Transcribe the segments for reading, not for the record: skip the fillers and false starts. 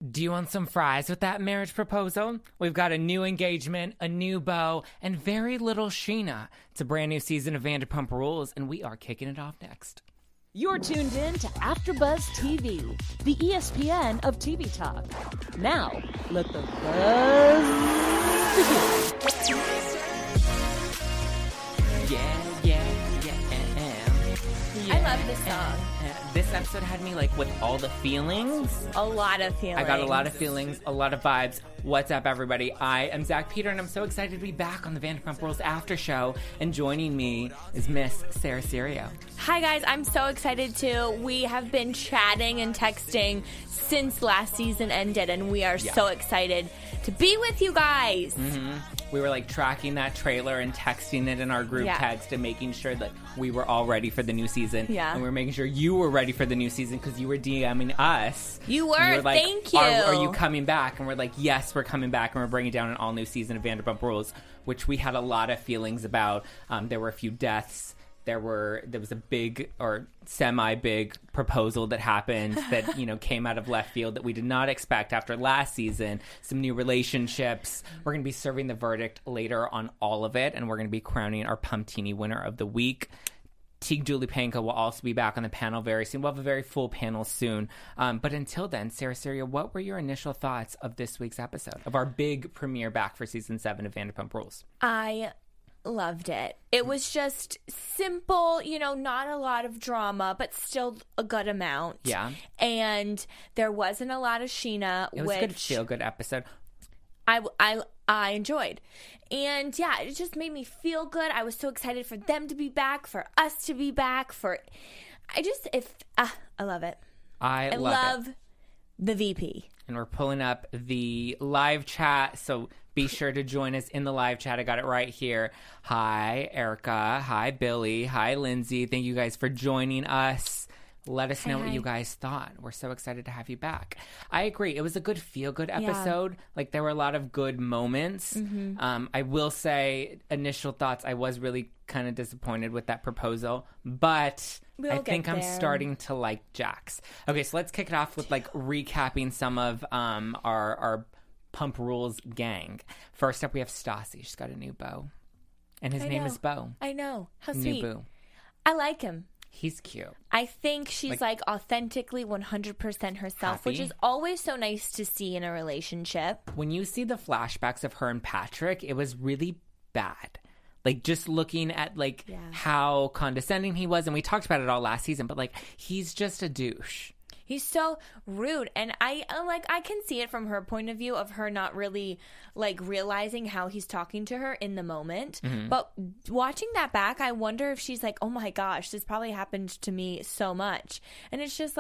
Do you want some fries with that marriage proposal? We've got a new engagement, a new beau, and very little Sheena. It's a brand new season of Vanderpump Rules, and we are kicking it off next. You're tuned in to AfterBuzz TV, the ESPN of TV talk. Now, let the buzz begin. Yeah. I love this song. This episode had me like with all the feelings. A lot of feelings. I got a lot of feelings, a lot of vibes. What's up, everybody? I am Zach Peter, and I'm so excited to be back on the Vanderpump Rules after show. And joining me is Miss Sarah Serio. Hi, guys. I'm so excited, too. We have been chatting and texting since last season ended, and we are so excited to be with you guys. Mm-hmm. We were like tracking that trailer and texting it in our group text and making sure that we were all ready for the new season. Yeah. And we were making sure you were ready for the new season because you were DMing us. You were. Like, Thank you. Are you coming back? And we're like, yes, we're coming back, and we're bringing down an all-new season of Vanderpump Rules, which we had a lot of feelings about. There were a few deaths. There was a big or semi-big proposal that happened that, came out of left field that we did not expect after last season. Some new relationships. We're going to be serving the verdict later on all of it, and we're going to be crowning our Pumptini winner of the week. Teague Julie Panka will also be back on the panel very soon. We'll have a very full panel soon. But until then, Sarah Serio, what were your initial thoughts of this week's episode, of our big premiere back for Season 7 of Vanderpump Rules? I loved it. It was just simple, not a lot of drama, but still a good amount. Yeah. And there wasn't a lot of Sheena, It was a good feel-good episode. I enjoyed. And yeah, it just made me feel good. I was so excited for them to be back, for us to be back, I love it. I love it. The VP. And we're pulling up the live chat, so be sure to join us in the live chat. I got it right here. Hi, Erica. Hi, Billy. Hi, Lindsay. Thank you guys for joining us. Let us know what you guys thought. We're so excited to have you back. I agree. It was a good feel-good episode. Yeah. Like, there were a lot of good moments. Mm-hmm. I will say, initial thoughts, I was really kind of disappointed with that proposal. But I think I'm starting to like Jax. Okay, so let's kick it off with, recapping some of our Pump Rules gang. First up, we have Stassi. She's got a new beau. And his name is Beau. I know. How new sweet. Boo. I like him. He's cute. I think she's authentically 100% herself, happy. Which is always so nice to see in a relationship. When you see the flashbacks of her and Patrick, it was really bad. Just looking at how condescending he was, and we talked about it all last season, but he's just a douche. He's so rude, and I can see it from her point of view of her not really realizing how he's talking to her in the moment. Mm-hmm. But watching that back, I wonder if she's like, oh my gosh, this probably happened to me so much, and it's just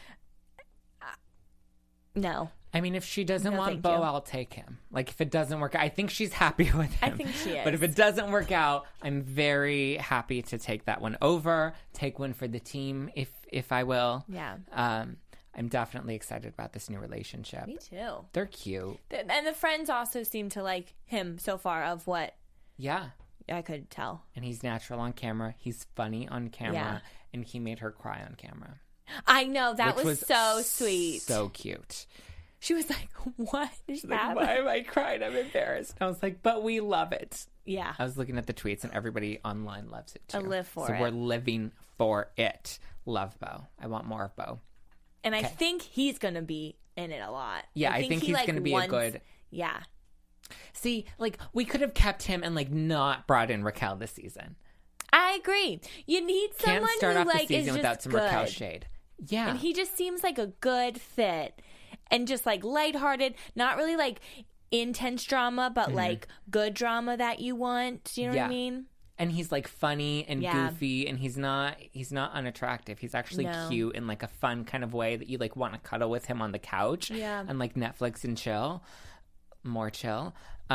no. I mean, if she doesn't want Beau, I'll take him. If it doesn't work out, I think she's happy with him. I think she is. But if it doesn't work out, I'm very happy to take that one over, take one for the team, if I will. Yeah. I'm definitely excited about this new relationship. Me too. They're cute. And the friends also seem to like him so far, of what I could tell. And he's natural on camera. He's funny on camera. Yeah. And he made her cry on camera. I know. That was so sweet. So cute. She was like, what is that? Why am I crying? I'm embarrassed. I was like, but we love it. Yeah. I was looking at the tweets, and everybody online loves it, too. I live for it. So we're living for it. Love Beau. I want more of Beau. And I think he's going to be in it a lot. Yeah, I think he's going to be a good... Yeah. See, we could have kept him and, not brought in Raquel this season. I agree. You need someone Can't start who, off the season is without just some good. Raquel shade. Yeah. And he just seems like a good fit. And just, lighthearted. Not really, intense drama, but, good drama that you want. Do you know what I mean? And he's funny and goofy, and he's not unattractive. He's actually cute in a fun kind of way that you want to cuddle with him on the couch and Netflix and chill. More chill.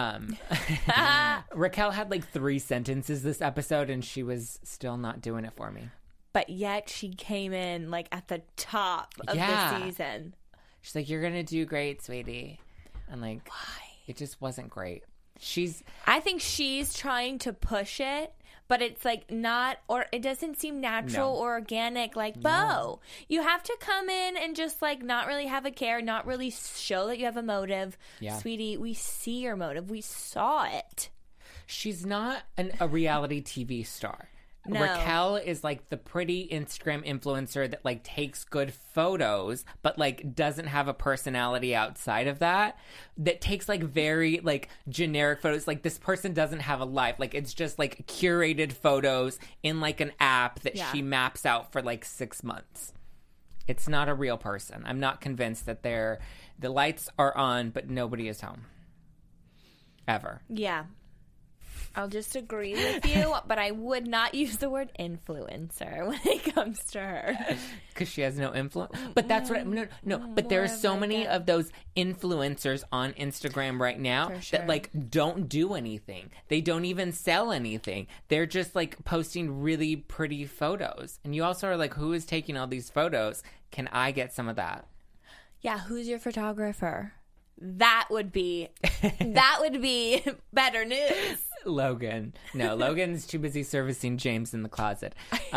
Raquel had 3 sentences this episode, and she was still not doing it for me. But yet she came in at the top of the season. She's like, "You're gonna do great, sweetie," and why? It just wasn't great. I think she's trying to push it, but it's like not, or it doesn't seem natural or organic like Beau. You have to come in and just like not really have a care, not really show that you have a motive. Yeah. Sweetie, we see your motive. We saw it. She's not a reality TV star. No. Raquel is like the pretty Instagram influencer that like takes good photos, but like doesn't have a personality outside of that. That takes like very like generic photos. Like this person doesn't have a life. Like it's just like curated photos in like an app that she maps out for like 6 months. It's not a real person. I'm not convinced that the lights are on, but nobody is home. Ever. Yeah. I'll just agree with you, but I would not use the word influencer when it comes to her. Because she has no influence. But that's what but there are so many of those influencers on Instagram right now that like don't do anything. They don't even sell anything. They're just like posting really pretty photos. And you also are like, who is taking all these photos? Can I get some of that? Yeah, who's your photographer? That would be better news. Logan. No, Logan's too busy servicing James in the closet.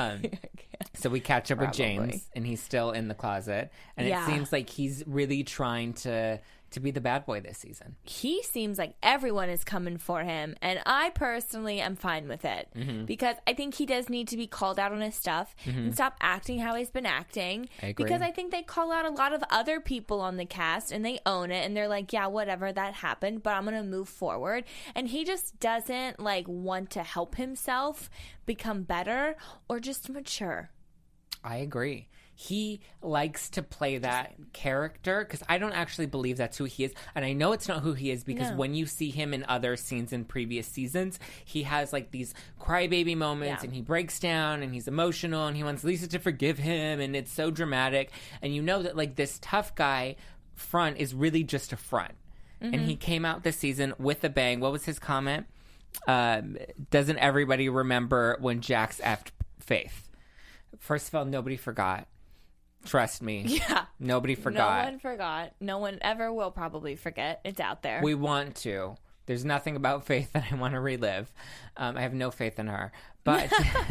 So we catch up with James, and he's still in the closet. And it seems like he's really trying to be the bad boy this season. He seems like everyone is coming for him, and I personally am fine with it because I think he does need to be called out on his stuff and stop acting how he's been acting. I agree. Because I think they call out a lot of other people on the cast, and they own it, and they're like, yeah, whatever, that happened, but I'm going to move forward. And he just doesn't like want to help himself become better or just mature. I agree. He likes to play that character because I don't actually believe that's who he is. And I know it's not who he is because when you see him in other scenes in previous seasons, he has like these crybaby moments and he breaks down and he's emotional and he wants Lisa to forgive him and it's so dramatic. And you know that like this tough guy front is really just a front. And he came out this season with a bang. What was his comment? Doesn't everybody remember when Jax effed Faith? First of all, nobody forgot. Trust me. Yeah. Nobody forgot. No one forgot. No one ever will probably forget. It's out there. We want to. There's nothing about Faith that I want to relive. I have no faith in her. But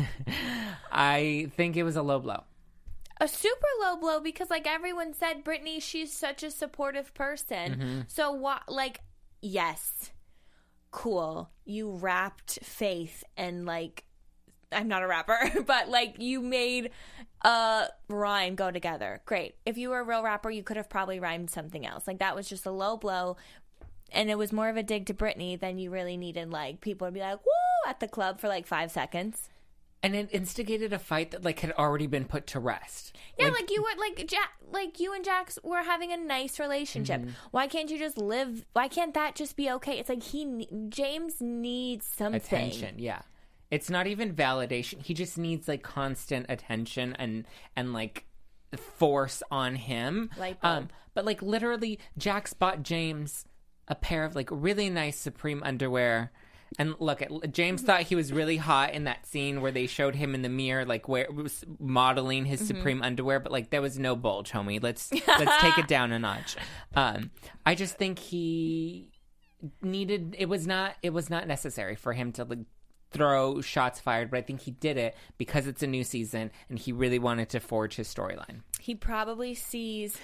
I think it was a low blow. A super low blow because, like everyone said, Brittany, she's such a supportive person. So, what, like, yes, cool. You rapped Faith and, like, I'm not a rapper, but like you made a rhyme go together. Great. If you were a real rapper, you could have probably rhymed something else. Like that was just a low blow. And it was more of a dig to Brittany than you really needed like people to be like, woo, at the club for like 5 seconds. And it instigated a fight that like had already been put to rest. Yeah, like you were like you and Jax were having a nice relationship. Why can't you just live? Why can't that just be okay? It's like James needs something. Attention, yeah. It's not even validation. He just needs like constant attention and like force on him. But like literally, Jax bought James a pair of like really nice Supreme underwear. And look, James thought he was really hot in that scene where they showed him in the mirror, like where it was modeling his Supreme underwear. But like there was no bulge, homie. Let's take it down a notch. I just think he needed. It was not necessary for him to like throw shots fired, but I think he did it because it's a new season and he really wanted to forge his storyline. He probably sees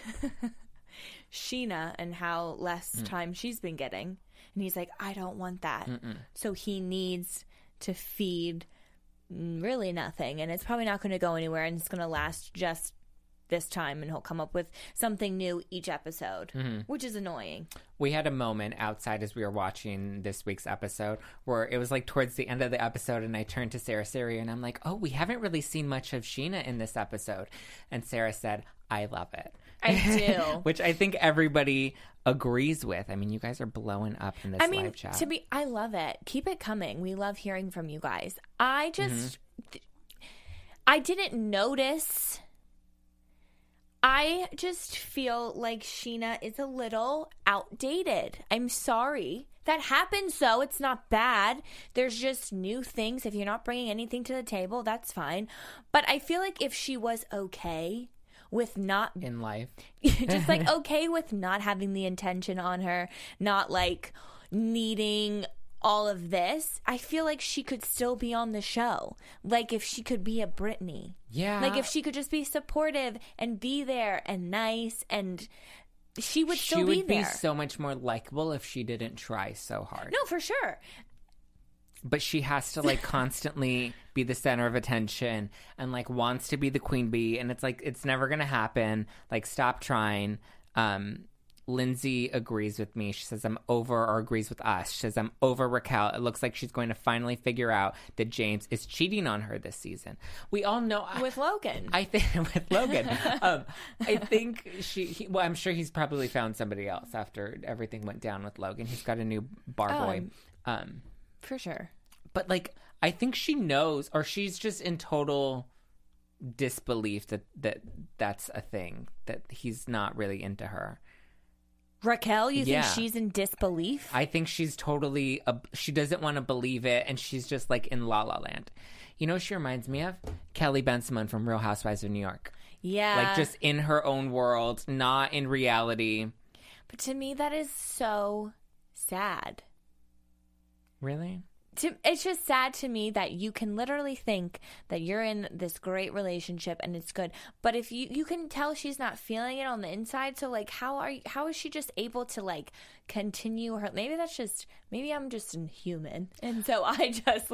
Sheena and how less time she's been getting, and he's like, I don't want that. So he needs to feed really nothing, and it's probably not going to go anywhere, and it's going to last just this time, and he'll come up with something new each episode, which is annoying. We had a moment outside as we were watching this week's episode where it was like towards the end of the episode, and I turned to Sarah Siri and I'm like, oh, we haven't really seen much of Sheena in this episode. And Sarah said, I love it. I do. Which I think everybody agrees with. I mean, you guys are blowing up in this live chat. I love it. Keep it coming. We love hearing from you guys. I just, I didn't notice. I just feel like Sheena is a little outdated. I'm sorry. That happens, though. It's not bad. There's just new things. If you're not bringing anything to the table, that's fine. But I feel like if she was okay with not... in life. just like okay with not having the intention on her, not like needing all of this, I feel like she could still be on the show. Like if she could be a Britney. Yeah. Like if she could just be supportive and be there and nice, and she would still be there. She would be so much more likable if she didn't try so hard. No, for sure. But she has to like constantly be the center of attention and like wants to be the queen bee, and it's like it's never gonna happen. Like, stop trying. Lindsay agrees with me. She says I'm over, or agrees with us. She says I'm over Raquel. It looks like she's going to finally figure out that James is cheating on her this season. We all know with Logan. I think with Logan. I think well, I'm sure he's probably found somebody else after everything went down with Logan. He's got a new bar boy. For sure. But like, I think she knows, or she's just in total disbelief that that's a thing, that he's not really into her. Raquel, you think she's in disbelief? I think she's totally she doesn't want to believe it, and she's just like in La La Land. You know, she reminds me of Kelly Ben-Simone from Real Housewives of New York. Yeah, like just in her own world, not in reality. But to me, that is so sad. Really? It's just sad to me that you can literally think that you're in this great relationship and it's good, but if you can tell she's not feeling it on the inside, so like how is she just able to like continue her? Maybe I'm just a human, and so I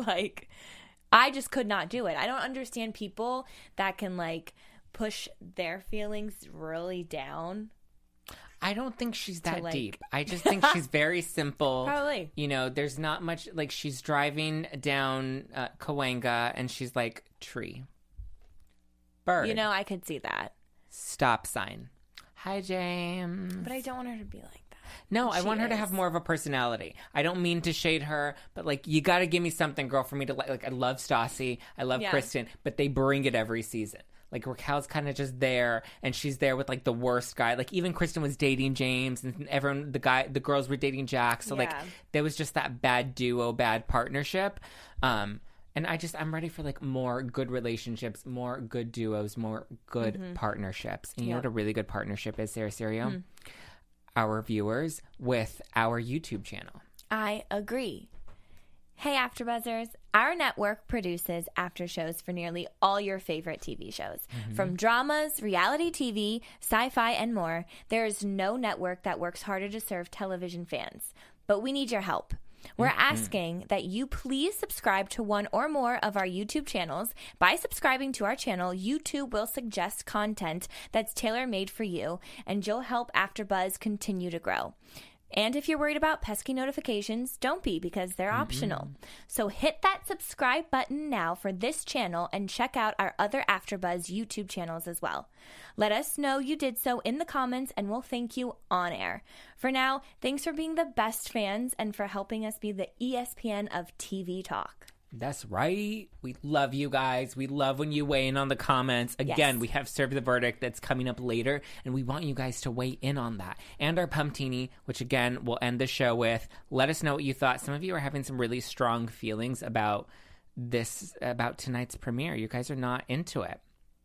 just could not do it. I don't understand people that can like push their feelings really down. I don't think she's that deep. I just think she's very simple. Probably. You know, there's not much, like, she's driving down Cahuenga and she's like, tree. Bird. You know, I could see that. Stop sign. Hi, James. But I don't want her to be like that. No, I want her to have more of a personality. I don't mean to shade her, but like, you got to give me something, girl, for me to like. Like, I love Stassi. I love Kristen, but they bring it every season. Like, Raquel's kind of just there, and she's there with, like, the worst guy. Like, even Kristen was dating James, and everyone, the girls were dating Jack. So, like, there was just that bad duo, bad partnership. And I'm ready for, like, more good relationships, more good duos, more good partnerships. And you know what a really good partnership is, Sarah Serio? Our viewers with our YouTube channel. I agree. Hey, AfterBuzzers. Our network produces after shows for nearly all your favorite TV shows. From dramas, reality TV, sci-fi, and more, there is no network that works harder to serve television fans. But we need your help. We're asking that you please subscribe to one or more of our YouTube channels. By subscribing to our channel, YouTube will suggest content that's tailor-made for you, and you'll help AfterBuzz continue to grow. And if you're worried about pesky notifications, don't be, because they're optional. So hit that subscribe button now for this channel and check out our other AfterBuzz YouTube channels as well. Let us know you did so in the comments, and we'll thank you on air. For now, thanks for being the best fans and for helping us be the ESPN of TV talk. That's right. We love you guys. We love when you weigh in on the comments. Again, we have Serve the Verdict that's coming up later, and we want you guys to weigh in on that. And our Pumptini, which again, we'll end the show with. Let us know what you thought. Some of you are having some really strong feelings about tonight's premiere. You guys are not into it.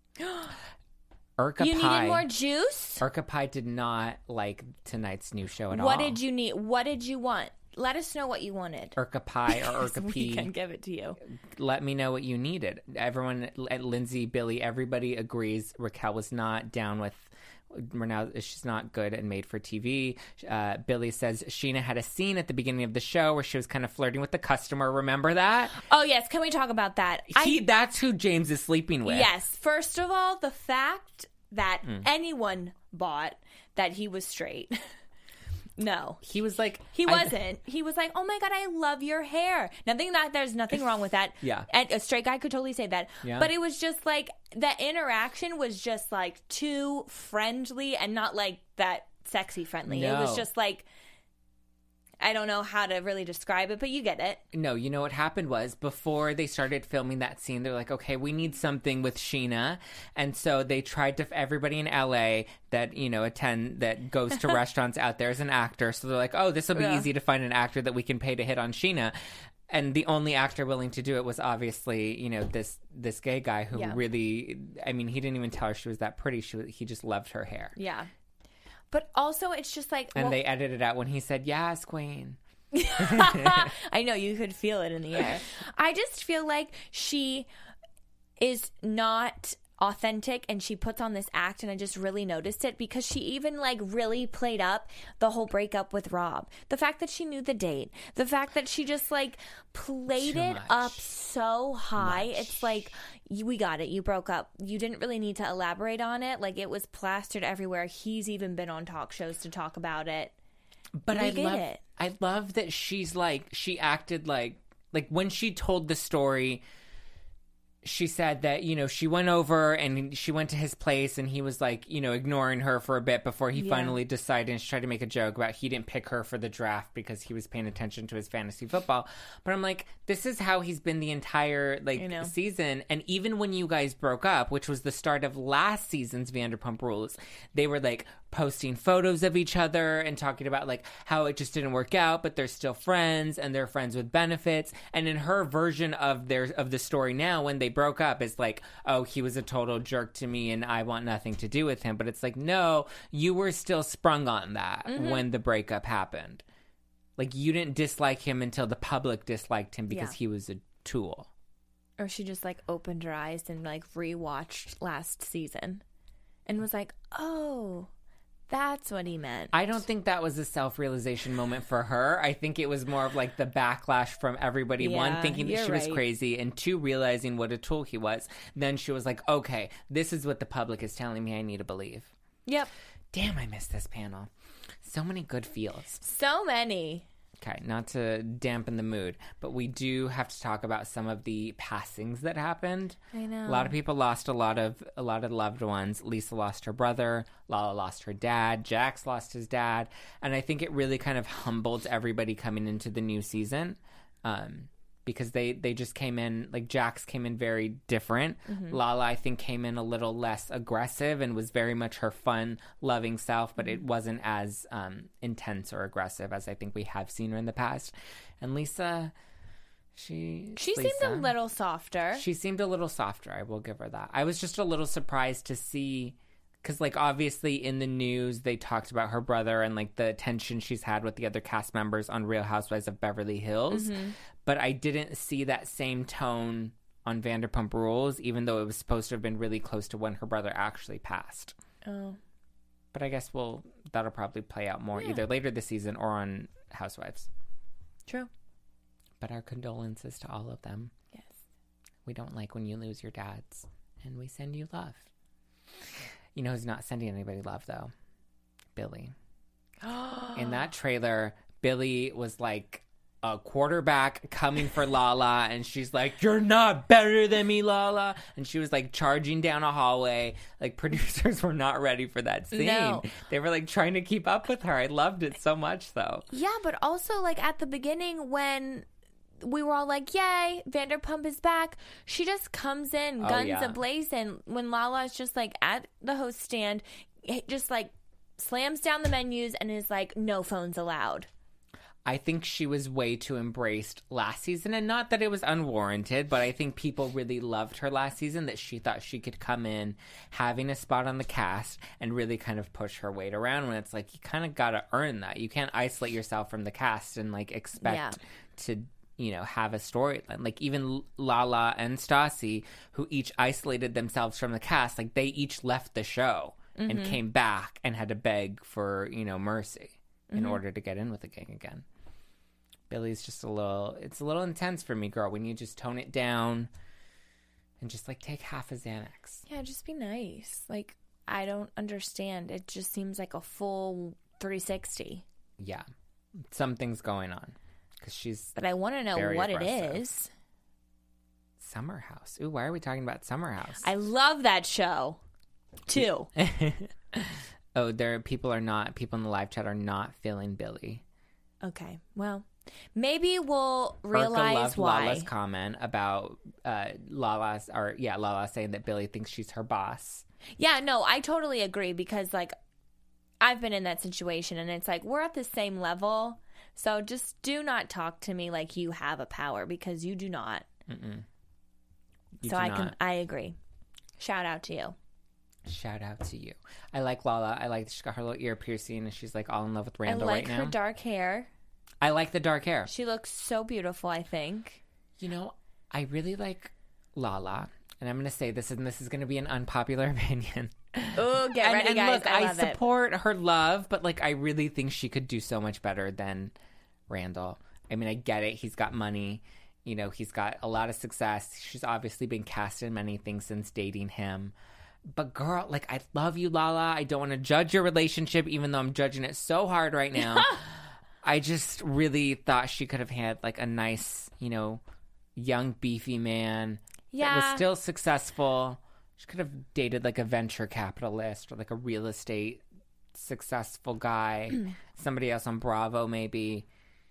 Urka You Pie, needed more juice? Urka Pie did not like tonight's new show at all. What did you need? What did you want? Let us know what you wanted. Urka Pie or Urka P. We can give it to you. Let me know what you needed. Everyone at Lindsay, Billy, everybody agrees Raquel was not down with. She's not good and made for TV. Billy says Sheena had a scene at the beginning of the show where she was kind of flirting with the customer. Remember that? Oh, yes. Can we talk about that? That's who James is sleeping with. Yes. First of all, the fact that anyone bought that he was straight. No. He was like... He wasn't. He was like, oh my God, I love your hair. There's nothing wrong with that. Yeah. And a straight guy could totally say that. Yeah. But it was just like, the interaction was just like too friendly and not like that sexy friendly. No. It was just like... I don't know how to really describe it, but you get it. No, you know what happened was before they started filming that scene, they're like, okay, we need something with Sheena. And so they tried to, everybody in LA that, that goes to restaurants out there as an actor. So they're like, oh, this will be easy to find an actor that we can pay to hit on Sheena. And the only actor willing to do it was obviously, this gay guy who really, he didn't even tell her she was that pretty. He just loved her hair. Yeah. But also, it's just like... And they edited it out when he said, yes, queen. I know, you could feel it in the air. I just feel like she is not authentic and she puts on this act, and I just really noticed it because she even like really played up the whole breakup with Rob. The fact that she knew the date, the fact that she just like played it up so high. It's like, we got it, you broke up, you didn't really need to elaborate on it. Like, it was plastered everywhere. He's even been on talk shows to talk about it. But I love that she's like, she acted like when she told the story, she said that, you know, she went over and she went to his place and he was like, you know, ignoring her for a bit before he finally decided, and she tried to make a joke about he didn't pick her for the draft because he was paying attention to his fantasy football. But I'm like, this is how he's been the entire season. And even when you guys broke up, which was the start of last season's Vanderpump Rules, they were like posting photos of each other and talking about like how it just didn't work out, but they're still friends and they're friends with benefits. And in her version of the story now, when they broke up, it's like, oh, he was a total jerk to me and I want nothing to do with him. But it's like, no, you were still sprung on that when the breakup happened. Like, you didn't dislike him until the public disliked him because he was a tool. Or she just like opened her eyes and like rewatched last season and was like, oh, that's what he meant. I don't think that was a self-realization moment for her. I think it was more of like the backlash from everybody. One, thinking that she was crazy, and two, realizing what a tool he was. Then she was like, okay, this is what the public is telling me I need to believe. Yep. Damn, I missed this panel. So many good feels. So many. Okay, not to dampen the mood, but we do have to talk about some of the passings that happened. I know. A lot of people lost a lot of loved ones. Lisa lost her brother. Lala lost her dad. Jax lost his dad. And I think it really kind of humbled everybody coming into the new season. Because they just came in, like Jax came in very different. Lala, I think, came in a little less aggressive and was very much her fun, loving self, but it wasn't as intense or aggressive as I think we have seen her in the past. And Lisa, she seemed a little softer. She seemed a little softer, I will give her that. I was just a little surprised to see, because, like, obviously in the news, they talked about her brother and, like, the tension she's had with the other cast members on Real Housewives of Beverly Hills. But I didn't see that same tone on Vanderpump Rules, even though it was supposed to have been really close to when her brother actually passed. Oh. But I guess that'll probably play out more either later this season or on Housewives. True. But our condolences to all of them. Yes. We don't like when you lose your dads, and we send you love. You know who's not sending anybody love, though? Billy. In that trailer, Billy was like a quarterback coming for Lala, and she's like, "You're not better than me, Lala." And she was like charging down a hallway. Like, producers were not ready for that scene. No. They were like trying to keep up with her. I loved it so much, though. Yeah, but also like at the beginning when we were all like, yay, Vanderpump is back, she just comes in guns a-blazing when Lala's just like at the host stand, just like slams down the menus and is like, no phones allowed. I think she was way too embraced last season, and not that it was unwarranted, but I think people really loved her last season, that she thought she could come in having a spot on the cast and really kind of push her weight around, when it's like, you kind of got to earn that. You can't isolate yourself from the cast and like expect to, you know, have a storyline. Like, even Lala and Stassi, who each isolated themselves from the cast, like they each left the show and came back and had to beg for, you know, mercy in order to get in with the gang again. Billy's just it's a little intense for me, girl. When you just tone it down and just like take half a Xanax. Yeah, just be nice. Like, I don't understand. It just seems like a full 360. Yeah. Something's going on. But I want to know what aggressive. It is. Summer House. Ooh, why are we talking about Summer House? I love that show, too. Oh, people in the live chat are not feeling Billy. Okay, well, maybe we'll realize why. Lala's comment about Lala saying that Billy thinks she's her boss. Yeah, no, I totally agree, because like I've been in that situation, and it's like we're at the same level. So just do not talk to me like you have a power, because you do not. I agree. Shout out to you. Shout out to you. I like Lala. I like she's got her little ear piercing and she's like all in love with Randall right now. I like her dark hair. I like the dark hair. She looks so beautiful, I think. You know, I really like Lala. And I'm going to say this, and this is going to be an unpopular opinion. Oh, get ready, guys. Look, I support her love, but like I really think she could do so much better than Randall. I mean, I get it. He's got money. You know, he's got a lot of success. She's obviously been cast in many things since dating him. But girl, like, I love you, Lala. I don't want to judge your relationship, even though I'm judging it so hard right now. I just really thought she could have had like a nice, you know, young, beefy man that was still successful. She could have dated like a venture capitalist or like a real estate successful guy. Somebody else on Bravo, maybe.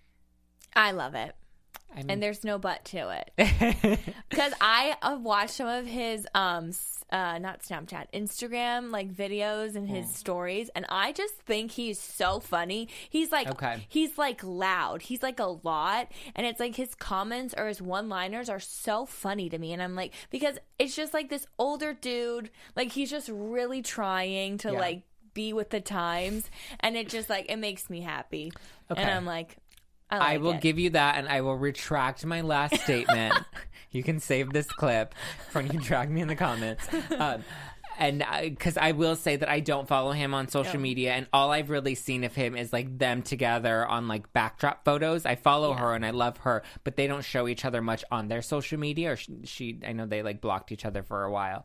I love it. I mean, and there's no but to it. Because I have watched some of his, not Snapchat, Instagram, like videos and his stories. And I just think he's so funny. He's like, he's like loud. He's like a lot. And it's like his comments or his one-liners are so funny to me. And I'm like, because it's just like this older dude. Like he's just really trying to like be with the times. And it just like, it makes me happy. Okay. And I'm like, I will give you that, and I will retract my last statement. You can save this clip for when you drag me in the comments. And because I will say that I don't follow him on social media, and all I've really seen of him is like them together on like backdrop photos. I follow her and I love her, but they don't show each other much on their social media. Or I know they like blocked each other for a while.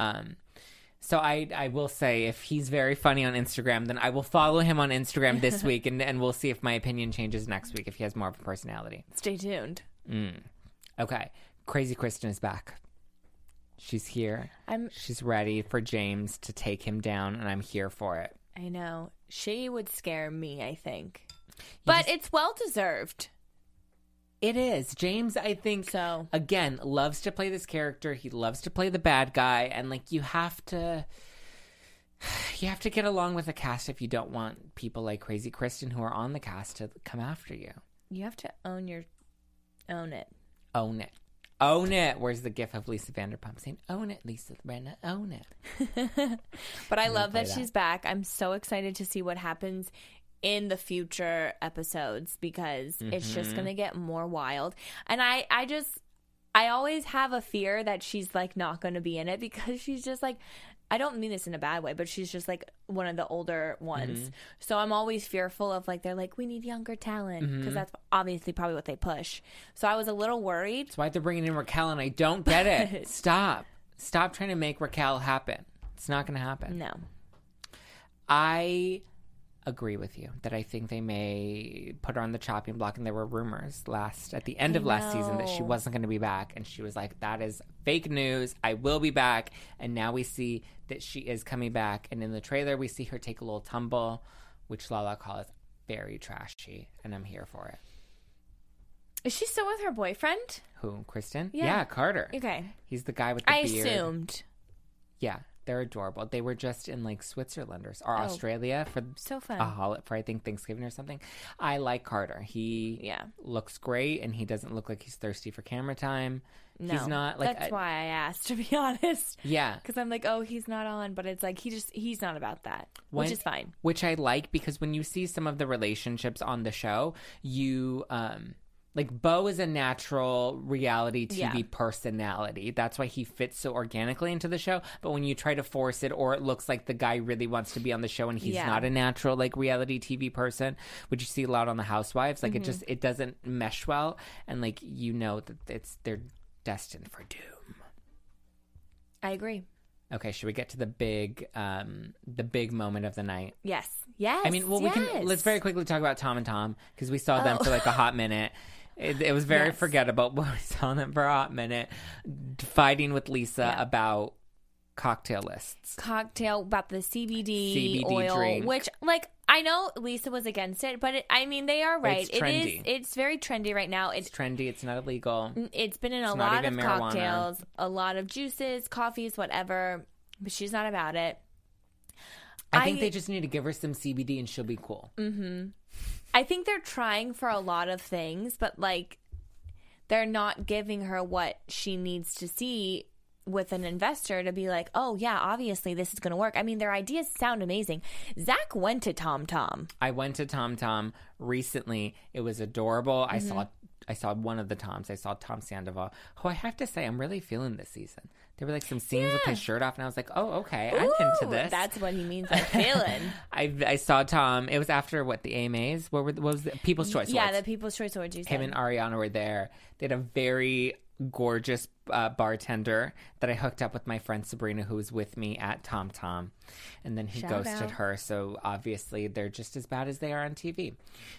So I will say, if he's very funny on Instagram, then I will follow him on Instagram this week, and we'll see if my opinion changes next week if he has more of a personality. Stay tuned. Okay. Crazy Kristen is back. She's here. She's ready for James to take him down, and I'm here for it. I know. She would scare me, I think. But it's well-deserved. It is. James, I think, again, loves to play this character. He loves to play the bad guy. And, like, you have to get along with the cast if you don't want people like Crazy Kristen who are on the cast to come after you. You have to own it. Own it. Own it. Where's the gif of Lisa Vanderpump saying, own it, Lisa Brenna, own it. But I love that she's back. I'm so excited to see what happens in the future episodes, because it's just gonna get more wild. And I always have a fear that she's like not gonna be in it, because she's just like, I don't mean this in a bad way, but she's just like one of the older ones. So I'm always fearful of like, they're like, we need younger talent, because that's obviously probably what they push. So I was a little worried. That's why they're bringing in Raquel, and I don't get it. Stop trying to make Raquel happen. It's not gonna happen. No. I agree with you that I think they may put her on the chopping block, and there were rumors at the end of last season that she wasn't going to be back, and she was like, that is fake news, I will be back. And now we see that she is coming back, and in the trailer we see her take a little tumble, which Lala calls very trashy, and I'm here for it. Is she still with her boyfriend? Who, Kristen? Yeah, Carter. Okay. He's the guy with the beard. I assumed. Yeah. They're adorable. They were just in like Switzerland or Australia for so fun. For I think Thanksgiving or something. I like Carter. He looks great, and he doesn't look like he's thirsty for camera time. No, he's not like. That's why I asked, to be honest. Yeah, because I'm like, oh, he's not on, but it's like he's not about that, which is fine. Which I like, because when you see some of the relationships on the show, you like, Beau is a natural reality TV personality. That's why he fits so organically into the show. But when you try to force it, or it looks like the guy really wants to be on the show and he's not a natural, like, reality TV person, which you see a lot on The Housewives, like, it doesn't mesh well. And, like, you know that they're destined for doom. I agree. Okay, should we get to the big moment of the night? Yes. Yes. I mean, well, let's very quickly talk about Tom and Tom, because we saw them for like a hot minute. It was very forgettable, but we saw them for a hot minute fighting with Lisa about cocktail lists. About the CBD oil drink. Which, like, I know Lisa was against it, but they are right. It's trendy. It's very trendy right now. It's trendy. It's not illegal. It's been in a lot of cocktails, a lot of juices, coffees, whatever. But she's not about it. I think they just need to give her some CBD and she'll be cool. I think they're trying for a lot of things, but like, they're not giving her what she needs to see with an investor to be like, oh yeah, obviously this is going to work. I mean, their ideas sound amazing. Zach went to TomTom. I went to TomTom recently. It was adorable. I saw one of the Toms. I saw Tom Sandoval, who I have to say I'm really feeling this season. There were like some scenes with his shirt off, and I was like, oh, okay, I'm into this. That's what he means. I'm feeling. I saw Tom. It was after the AMAs. What was the People's Choice Awards? Yeah, the People's Choice Awards. Him and Ariana were there. They had a very gorgeous bartender that I hooked up with my friend Sabrina, who was with me at TomTom, and then he ghosted her. So obviously they're just as bad as they are on TV.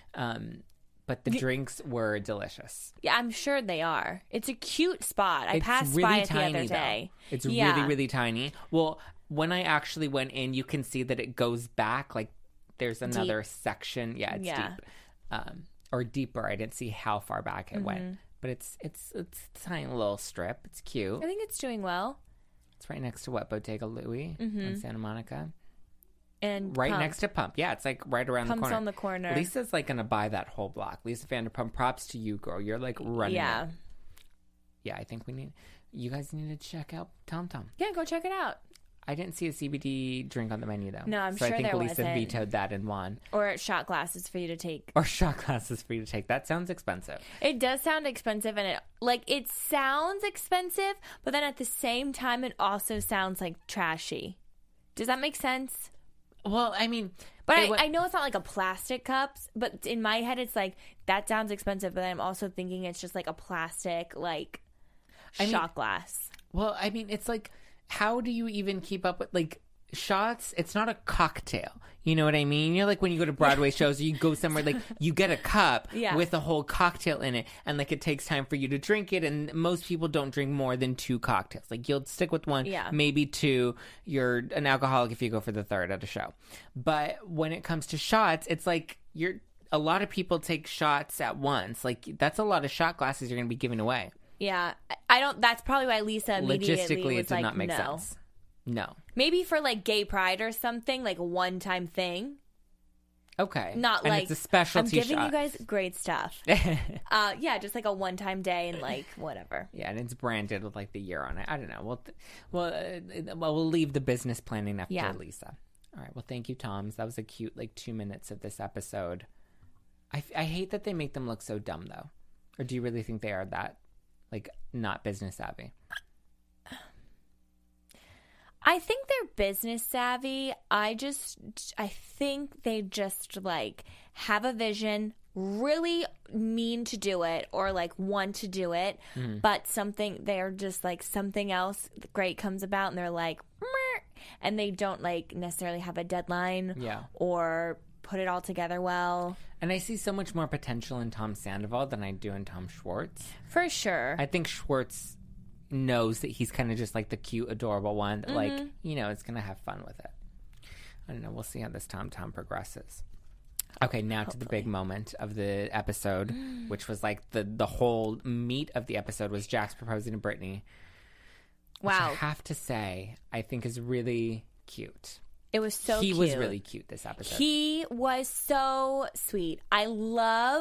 But the drinks were delicious. Yeah, I'm sure they are. It's a cute spot. I passed really by it tiny, the other day. Though. It's really, really tiny. Well, when I actually went in, you can see that it goes back. Like there's another section. Yeah, it's deep. Or deeper. I didn't see how far back it went. But it's a tiny little strip. It's cute. I think it's doing well. It's right next to Bodega Louie in Santa Monica. And right Pump. next to Pump. Yeah, it's like right around Pump's the corner. on the corner. Lisa's like going to buy that whole block. Lisa Vanderpump, props to you, girl. You're like running it. Yeah, I think you guys need to check out TomTom. Yeah, go check it out. I didn't see a CBD drink on the menu, though. No, I'm so sure I think there Lisa wasn't. vetoed that and won. Or shot glasses for you to take. Or shot glasses for you to take. That sounds expensive. It does sound expensive, and it sounds expensive, but then at the same time, it also sounds like trashy. Does that make sense? Well, I mean... But I know it's not like a plastic cups, but in my head, it's like, that sounds expensive, but I'm also thinking it's just like a plastic, shot glass. Well, I mean, it's like, how do you even keep up with, like... Shots, it's not a cocktail. You know what I mean? You know, like when you go to Broadway shows, you go somewhere, like you get a cup with a whole cocktail in it, and like it takes time for you to drink it, and most people don't drink more than 2 cocktails. Like you'll stick with one, maybe 2. You're an alcoholic if you go for the 3rd at a show. But when it comes to shots, it's like a lot of people take shots at once. Like that's a lot of shot glasses you're going to be giving away. Yeah, that's probably why Lisa immediately logistically was it did not make sense. No. Maybe for like gay pride or something, like a one-time thing. Okay. Not and like it's a specialty I'm giving shot. you guys great stuff. Yeah, just like a one-time day and like whatever. Yeah, and it's branded with like the year on it. I don't know. We'll leave the business planning up to Lisa. All right. Well, thank you, Toms. That was a cute 2 minutes of this episode. I hate that they make them look so dumb though. Or do you really think they are that not business savvy? I think they're business savvy. I think they just have a vision, really mean to do it or want to do it, but they're just something else great comes about and they're like, meh, and they don't necessarily have a deadline or put it all together well. And I see so much more potential in Tom Sandoval than I do in Tom Schwartz. For sure. I think Schwartz knows that he's kind of just the cute, adorable one that is going to have fun with it. I don't know. We'll see how this TomTom progresses. Okay, now to the big moment of the episode, which was the whole meat of the episode was Jax proposing to Brittany. Wow. Which I have to say, I think is really cute. It was so cute. He was really cute this episode. He was so sweet. I love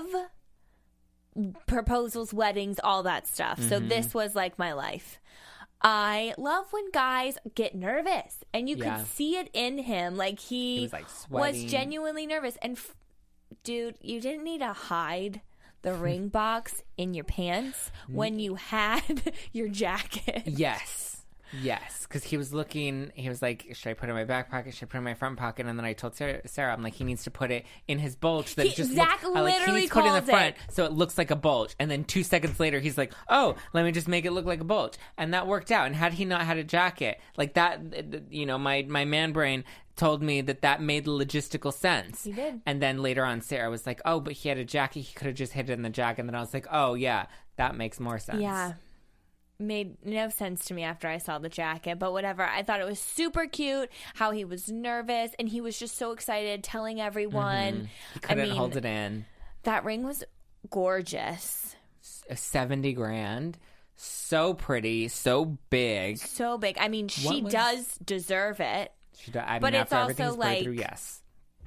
proposals, weddings, all that stuff. So this was my life. I love when guys get nervous, and you could see it in him. He was genuinely nervous. And dude, you didn't need to hide the ring box in your pants when you had your jacket. Yes, because he was looking, he was like, should I put it in my back pocket? Should I put it in my front pocket? And then I told Sarah, I'm like, he needs to put it in his bulge. That Zach literally he needs to put it in the front it. so it looks like a bulge. And then 2 seconds later, he's like, oh, let me just make it look like a bulge. And that worked out. And had he not had a jacket, that, my man brain told me that made logistical sense. He did. And then later on, Sarah was like, oh, but he had a jacket. He could have just hid it in the jacket. And then I was like, oh, yeah, that makes more sense. Yeah. Made no sense to me after I saw the jacket, but whatever. I thought it was super cute how he was nervous and he was just so excited telling everyone. He couldn't hold it in. That ring was gorgeous. $70,000. So pretty, so big. So big. I mean, she does deserve it. She does. I mean, but after it's everything's also played through, yes.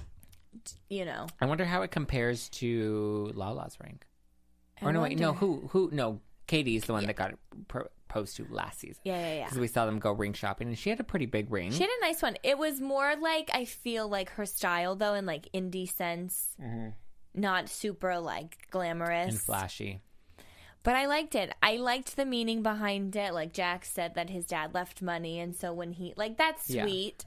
I wonder how it compares to Lala's ring. Or no, wait, no, who? No, Katie's the one that got proposed to last season. Yeah. Because we saw them go ring shopping, and she had a pretty big ring. She had a nice one. It was more like, I feel like her style, though, in like indie sense. Not super like glamorous. And flashy. But I liked it. I liked the meaning behind it. Like Jack said that his dad left money, and so when he, like, that's sweet.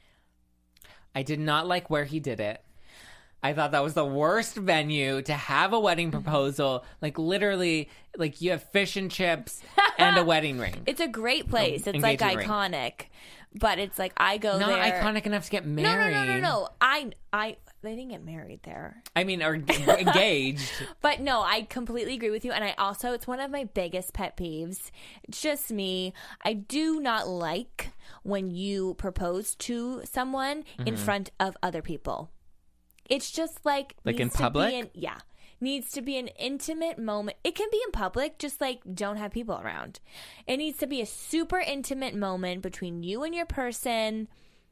I did not like where he did it. I thought that was the worst venue to have a wedding proposal. Like, literally, like, you have fish and chips and a wedding ring. It's a great place. It's like iconic. But it's like, I go Not there. Not iconic enough to get married. No. They didn't get married there. I mean, or engaged. But no, I completely agree with you. And I also, it's one of my biggest pet peeves. It's just me. I do not like when you propose to someone in front of other people. It's just like in public? Needs to be an intimate moment. It can be in public, just like don't have people around. It needs to be a super intimate moment between you and your person.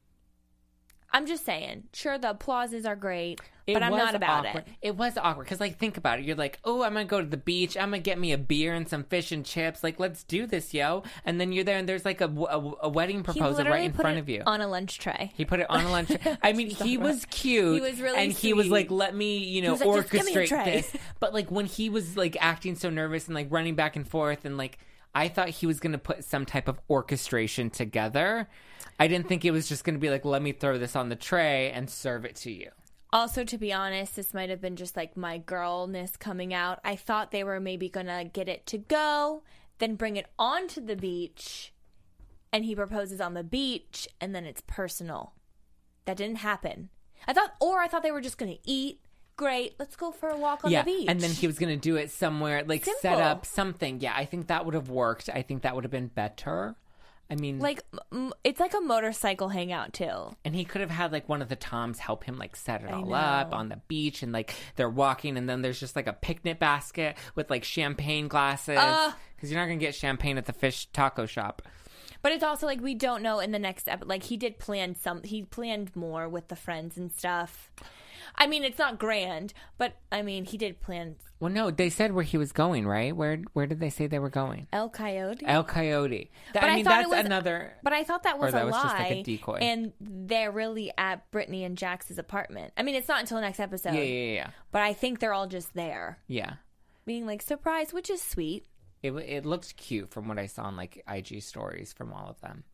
I'm just saying, sure, the applauses are great, but I'm not about it. It was awkward because, like, think about it. You're like, oh, I'm going to go to the beach. I'm going to get me a beer and some fish and chips. Like, let's do this, yo. And then you're there and there's, like, a wedding proposal right in front of you. On a lunch tray. He put it on a lunch tray. I mean, he was cute. He was really and sweet. he was like, let me, like, orchestrate this. But, like, when he was, like, acting so nervous and, like, running back and forth and, like, I thought he was going to put some type of orchestration together. I didn't think it was just going to be like, let me throw this on the tray and serve it to you. Also, to be honest, this might have been just like my girlness coming out. I thought they were maybe going to get it to go, then bring it onto the beach, and he proposes on the beach, and then it's personal. That didn't happen. I thought they were just going to eat. Great, let's go for a walk on the beach. And then he was going to do it somewhere, like Simple. set up something. Yeah, I think that would have worked. I think that would have been better. I mean, like, it's like a motorcycle hangout too. And he could have had like one of the Toms help him like set it all up on the beach, and like they're walking, and then there's just like a picnic basket with like champagne glasses, because you're not gonna get champagne at the fish taco shop. But it's also like we don't know in the next episode. Like he planned more with the friends and stuff. I mean, it's not grand, but I mean, he did plan. Well, no, they said where he was going, right? Where did they say they were going? El Coyote. But I mean, that's another. But I thought that was a lie. Just like a decoy. And they're really at Brittany and Jax's apartment. I mean, it's not until the next episode. Yeah. But I think they're all just there. Yeah. Being like surprised, which is sweet. It looked cute from what I saw on like IG stories from all of them.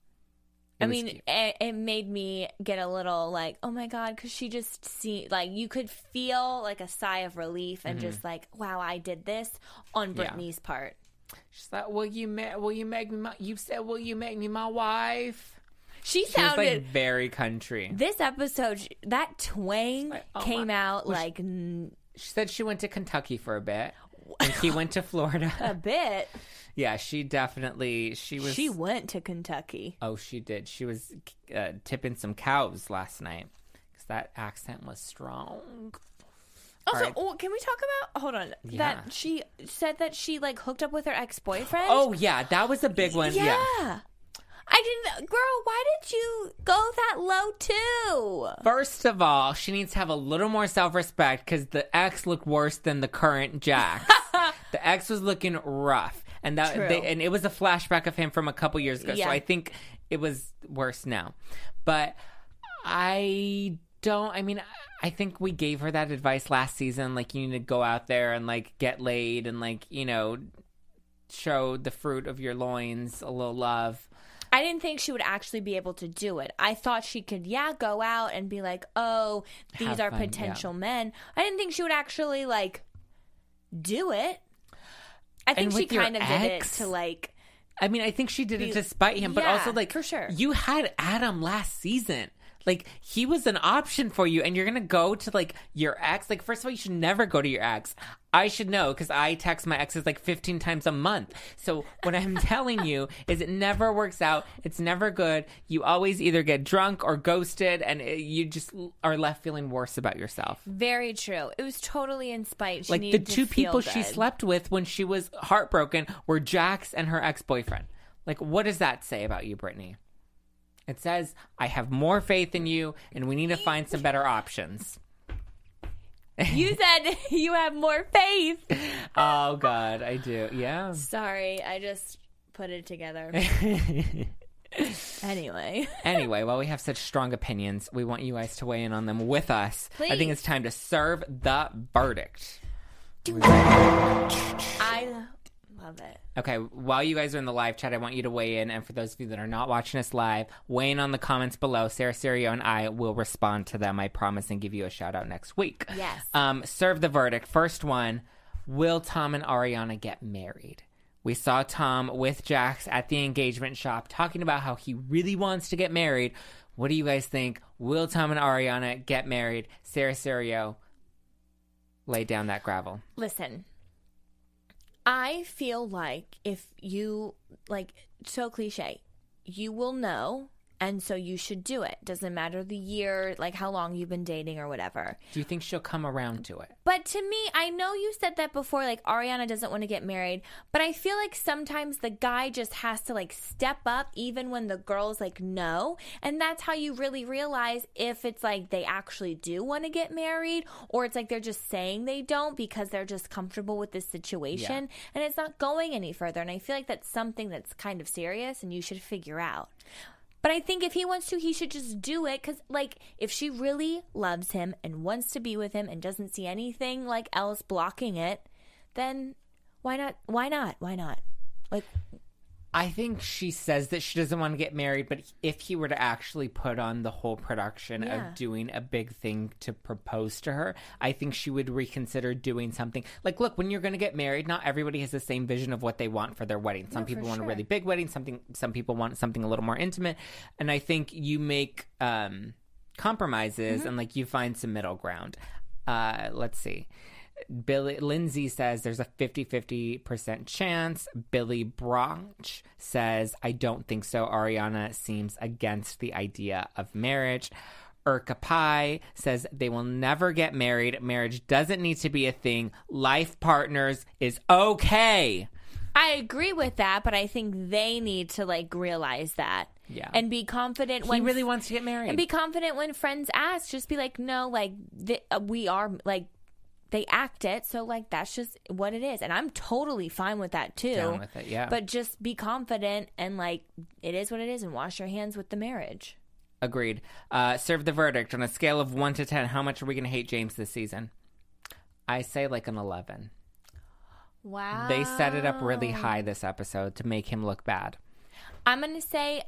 It made me get a little like, oh my God, because she just like you could feel like a sigh of relief and just like, wow, I did this on Brittany's part. She's like, will you make me my wife? She was sounded like very country. This episode, that twang came out like. She said she went to Kentucky for a bit, and he went to Florida. A bit. Yeah, she went to Kentucky. Oh, she did. She was tipping some cows last night because that accent was strong. Also, right. Can we talk about? Hold on. Yeah. That she said that she like hooked up with her ex-boyfriend. Oh yeah, that was a big one. Yeah. I didn't. Girl, why did you go that low too? First of all, she needs to have a little more self-respect because the ex looked worse than the current Jax. The ex was looking rough. And and it was a flashback of him from a couple years ago. Yeah. So I think it was worse now. But I think we gave her that advice last season. Like, you need to go out there and, like, get laid and, like, you know, show the fruit of your loins a little love. I didn't think she would actually be able to do it. I thought she could, go out and be like, oh, these are potential men. I didn't think she would actually, like, do it. I think she kind of did it to like. I mean, I think she did it to spite him, but also like for sure. You had Adam last season. Like, he was an option for you, and you're gonna go to like your ex. Like, first of all, you should never go to your ex. I should know because I text my exes like 15 times a month. So what I'm telling you is it never works out. It's never good. You always either get drunk or ghosted, and you just are left feeling worse about yourself. Very true. It was totally in spite. She like the two people she slept with when she was heartbroken were Jax and her ex-boyfriend. Like, what does that say about you, Brittany? It says, I have more faith in you, and we need to find some better options. You said you have more faith. Oh, God, I do. Yeah. Sorry, I just put it together. Anyway, while we have such strong opinions, we want you guys to weigh in on them with us. Please. I think it's time to serve the verdict. I love it. Okay, while you guys are in the live chat, I want you to weigh in. And for those of you that are not watching us live, weigh in on the comments below. Sarah Serio and I will respond to them, I promise, and give you a shout out next week. Yes. Serve the verdict. First one, will Tom and Ariana get married? We saw Tom with Jax at the engagement shop talking about how he really wants to get married. What do you guys think? Will Tom and Ariana get married? Sarah Serio, lay down that gravel. Listen, I feel like if you, like, so cliche, you will know, and so you should do it. Doesn't matter the year, like how long you've been dating or whatever. Do you think she'll come around to it? But to me, I know you said that before, like Ariana doesn't want to get married, but I feel like sometimes the guy just has to like step up even when the girl's like no, and that's how you really realize if it's like they actually do want to get married or it's like they're just saying they don't because they're just comfortable with this situation and it's not going any further. And I feel like that's something that's kind of serious and you should figure out. But I think if he wants to, he should just do it. Because, like, if she really loves him and wants to be with him and doesn't see anything, like, else blocking it, then why not? Why not? Why not? Like, I think she says that she doesn't want to get married, but if he were to actually put on the whole production of doing a big thing to propose to her, I think she would reconsider doing something. Like, look, when you're going to get married, not everybody has the same vision of what they want for their wedding. Some people want a really big wedding. Some people want something a little more intimate. And I think you make compromises and, like, you find some middle ground. Let's see. Lindsay says there's a 50-50% chance. Billy Branch says, I don't think so. Ariana seems against the idea of marriage. Urka Pai says they will never get married. Marriage doesn't need to be a thing. Life partners is okay. I agree with that, but I think they need to like realize that. Yeah. And be confident when he really wants to get married. And be confident when friends ask. Just be like, no, like we are like, they act it, so, like, that's just what it is. And I'm totally fine with that, too. Down with it, yeah. But just be confident and, like, it is what it is and wash your hands with the marriage. Agreed. Serve the verdict. On a scale of 1 to 10, how much are we going to hate James this season? I say, like, an 11. Wow. They set it up really high this episode to make him look bad. I'm going to say...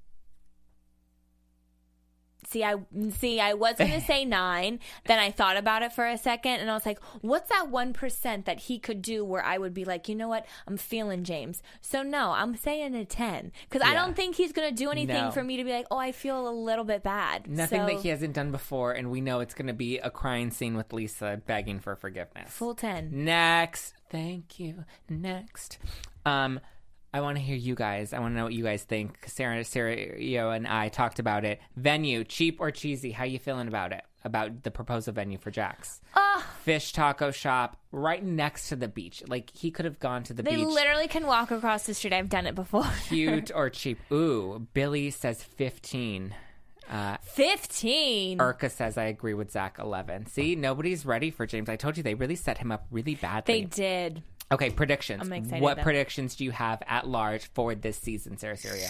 See, I was going to say 9. Then I thought about it for a second, and I was like, what's that 1% that he could do where I would be like, you know what? I'm feeling James. So, no, I'm saying a 10. Because I don't think he's going to do anything for me to be like, oh, I feel a little bit bad. Nothing that he hasn't done before, and we know it's going to be a crying scene with Lisa begging for forgiveness. Full 10. Next. Thank you. Next. I want to hear you guys. I want to know what you guys think. Sarah, and I talked about it. Venue, cheap or cheesy? How you feeling about it? About the proposal venue for Jax? Fish taco shop right next to the beach. Like, he could have gone to the beach. They literally can walk across the street. I've done it before. Cute or cheap? Ooh, Billy says 15. 15? Urka says, I agree with Zach, 11. See, nobody's ready for James. I told you, they really set him up really badly. They did. Okay, predictions. I'm excited. What predictions do you have at large for this season, Sarah Serio?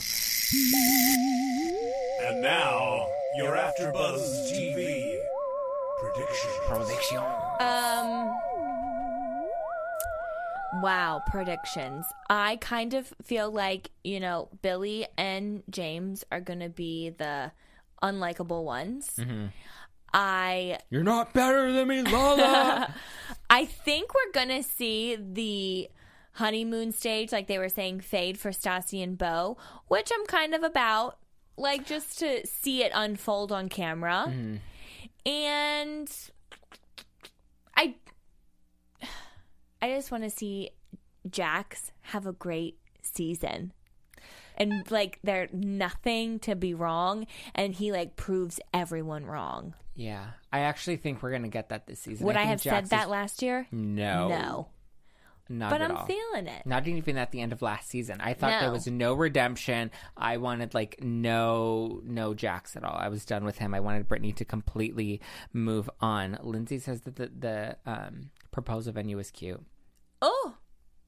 And now, your AfterBuzz TV predictions. Wow, predictions. I kind of feel like, you know, Billy and James are going to be the unlikable ones. Mm-hmm. You're not better than me, Lala. I think we're going to see the honeymoon stage, like they were saying, fade for Stassi and Beau, which I'm kind of about, like, just to see it unfold on camera. Mm-hmm. And I just want to see Jax have a great season. And, like, they're nothing to be wrong, and he, like, proves everyone wrong. Yeah. I actually think we're going to get that this season. Would I have said that last year? No. No. Not but at I'm all. Feeling it. Not even at the end of last season. I thought there was no redemption. I wanted, like, no Jax at all. I was done with him. I wanted Brittany to completely move on. Lindsay says that the proposal venue was cute. Oh.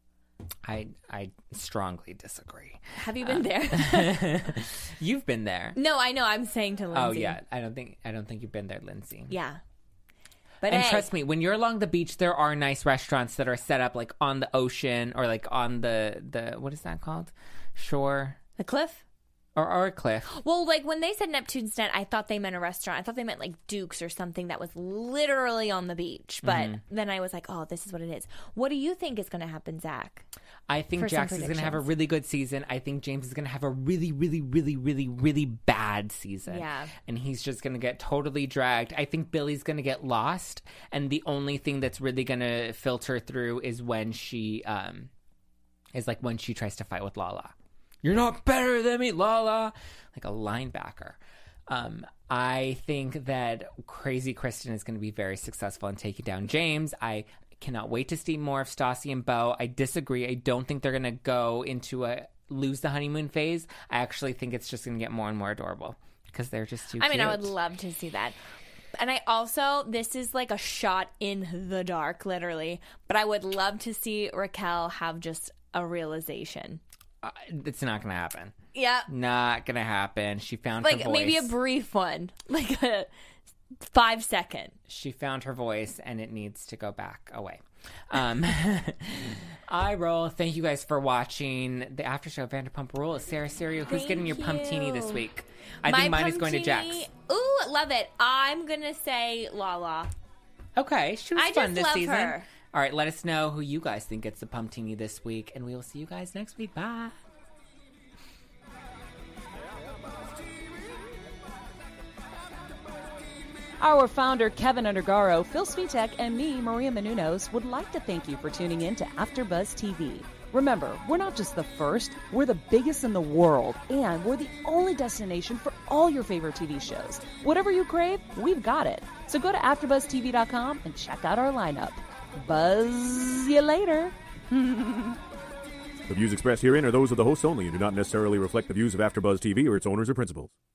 I strongly disagree. Have you been there? You've been there. No, I know. I'm saying to Lindsay. Oh yeah, I don't think you've been there, Lindsay. Yeah. But and trust me, when you're along the beach, there are nice restaurants that are set up like on the ocean or like on the what is that called? Shore. The cliff? Or a cliff. Well, like when they said Neptune's Net, I thought they meant a restaurant. I thought they meant like Duke's or something that was literally on the beach. But then I was like, oh, this is what it is. What do you think is going to happen, Zach? I think Jax is going to have a really good season. I think James is going to have a really, really, really, really, really bad season. Yeah. And he's just going to get totally dragged. I think Billy's going to get lost. And the only thing that's really going to filter through is when she tries to fight with Lala. You're not better than me, Lala. Like a linebacker. I think that Crazy Kristen is going to be very successful in taking down James. I cannot wait to see more of Stassi and Beau. I disagree. I don't think they're going to go into lose the honeymoon phase. I actually think it's just going to get more and more adorable because they're just too cute. I mean, I would love to see that. And I also, this is like a shot in the dark, literally, but I would love to see Raquel have just a realization. It's not going to happen. Yeah. Not going to happen. She found her voice. Like maybe a brief one. Like a 5-second. She found her voice and it needs to go back away. I roll. Thank you guys for watching the after show of Vanderpump Rules. Sarah Serio, who's getting your Pumptini this week? I think mine is going to Jax. Ooh, love it. I'm going to say Lala. Okay. She was fun this season. Her. All right, let us know who you guys think gets the Pumptini this week, and we will see you guys next week. Bye. Our founder, Kevin Undergaro, Phil Svitek, and me, Maria Menounos, would like to thank you for tuning in to AfterBuzz TV. Remember, we're not just the first, we're the biggest in the world, and we're the only destination for all your favorite TV shows. Whatever you crave, we've got it. So go to AfterBuzzTV.com and check out our lineup. Buzz you later. The views expressed herein are those of the hosts only and do not necessarily reflect the views of AfterBuzz TV or its owners or principals.